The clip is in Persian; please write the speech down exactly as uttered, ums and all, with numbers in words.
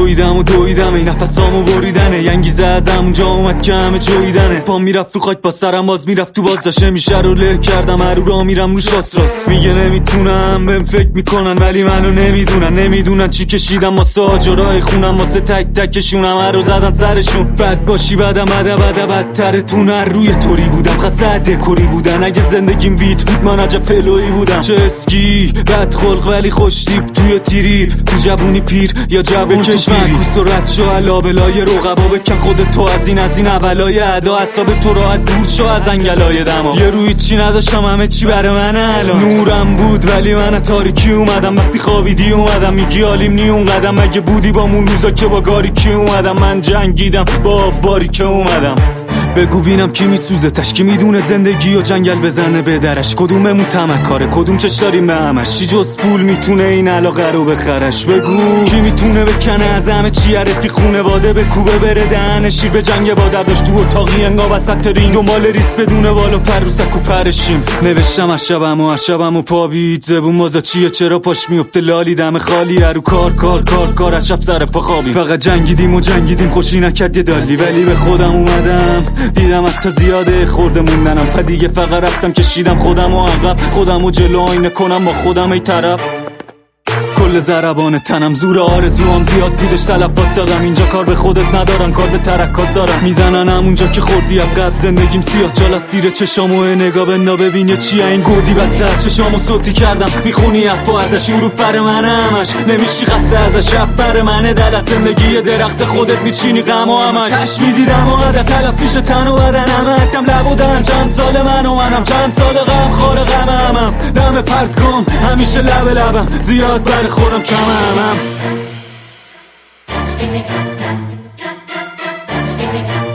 دویدم و دویدم ای نفسامو بریدنه ینگیزه از همونجا اومد که همه جویدنه پام میرفت رو خاک با سرم باز میرفت تو باز داشته میشه رو له کردم هر رو را میرم روش راست راست میگه نمیتونم بهم فکر میکنن ولی منو نمیدونن نمیدونن چی کشیدم واسه آجرای خونم واسه تک تکشونم هر رو زدن سرشون بد باشی بدم بده بده بدترتون هر روی طوری بودم خسته دکوری بودن اگه زندگیم بیت بود من عجب فلوی بودم چه اسکی بد خلق ولی خوش تیپ توی تیریپ تو جوونی پیر یا جوون تو پیری کوس و رد شو علابلای رقبا بکن خودت تو از این از این اولای ادا حساب تو راحت دور شو از انگلای دما یه روی چی نداشتم همه چی برای من الان نورم بود ولی من تاریکی اومدم وقتی خوابیدی اومدم میگی عالیم نی اون قدم اگه بودی با مون روزا که با گاریکی اومدم من جنگیدم با باری که اومدم بگو بینم کی میسوزه تش کی میدونه زندگی و جنگل بزنه به درش کدوممون تمکاره کدوم چش داریم به همش چی جز پول میتونه این علاقه رو بخرش بگو کی میتونه بکنه از همه چی عرفی خونواده به کوبه بره دهن شیر به جنگ با درداش تو اتاقی انگا وسط رینگ دنبال ریس بدونه بالا پر رو سکو پرشیم نوشتم از شبم و از شبم و پابید زبون مازا چیه چرا پاش میفته لالی دم خالی رو کار کار کار کار از شب سر پا خوابی فقط جنگیدیم و جنگیدیم خوشی نکرد یه دالی ولی به خودم اومدم دیدم حتی زیاده خورده موندنم تا دیگه فقط رفتم کشیدم خودم و عقب خودم و جلو آینه کنم با خودم ای طرف کل ضربان تنم زور آرزوام زیاد بودش تلفات دادم اینجا کار به خودت ندارن کار به ترکات دارم میزنن همونجا که خوردی عقب زندگیم سیاه چالا سیر چشامو نگاه بندا ببین یه چیه این گودی بدتر چشامو صوتی کردم میخونی افا ازش رو فر من همش نمیشی خسته ازش رفت بر منه دل از زندگی درخت خودت میچینی غم و همش تش میدیدم و قدر تلافیش تن و بدنم اکتم لب و دهن چند سال من و منم چند سال غم خور غم همم دم پرت کن همیشه لب لبم زیاد بر خودم کم همم